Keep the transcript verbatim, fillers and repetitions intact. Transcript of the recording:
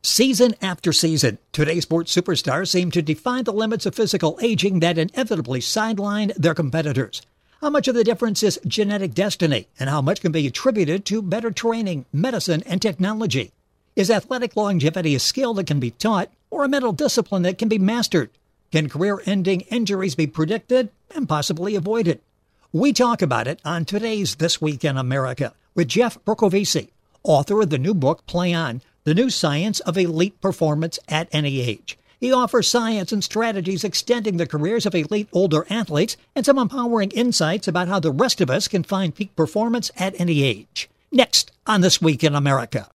Season after season, today's sports superstars seem to defy the limits of physical aging that inevitably sideline their competitors. How much of the difference is genetic destiny, and how much can be attributed to better training, medicine, and technology? Is athletic longevity a skill that can be taught, or a mental discipline that can be mastered? Can career-ending injuries be predicted and possibly avoided? We talk about it on today's This Week in America with Jeff Bercovici, author of the new book, Play On, The New Science of Elite Performance at Any Age. He offers science and strategies extending the careers of elite older athletes and some empowering insights about how the rest of us can find peak performance at any age. Next on This Week in America.